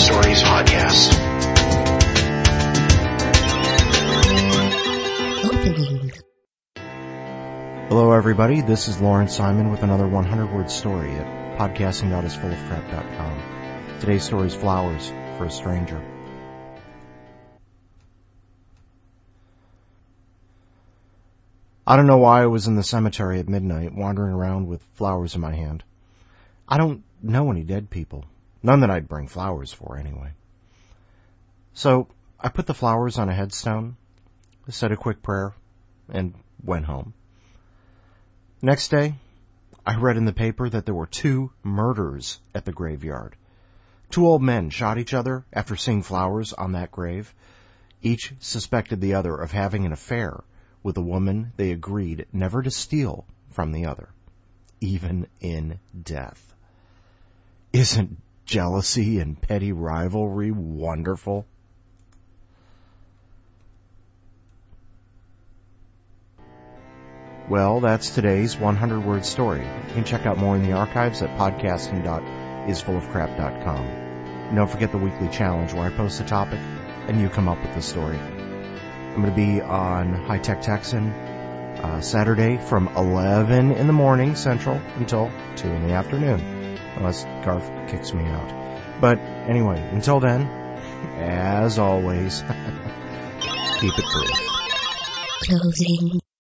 Stories podcast. Opening. Hello everybody, this is Lawrence Simon with another 100-word story at podcasting.isfullofcrap.com. Today's story is Flowers for a Stranger. I don't know why I was in the cemetery at midnight, wandering around with flowers in my hand. I don't know any dead people. None that I'd bring flowers for, anyway. So, I put the flowers on a headstone, said a quick prayer, and went home. Next day, I read in the paper that there were 2 murders at the graveyard. 2 old men shot each other after seeing flowers on that grave. Each suspected the other of having an affair with a woman they agreed never to steal from the other, even in death. Isn't jealousy and petty rivalry wonderful? Well, that's today's 100-word story. You can check out more in the archives at podcasting.isfullofcrap.com. And don't forget the weekly challenge where I post a topic and you come up with the story. I'm going to be on High Tech Texan Saturday from 11 in the morning Central until 2 in the afternoon, unless Garth kicks me out. But anyway, until then, as always, keep it brief. Closing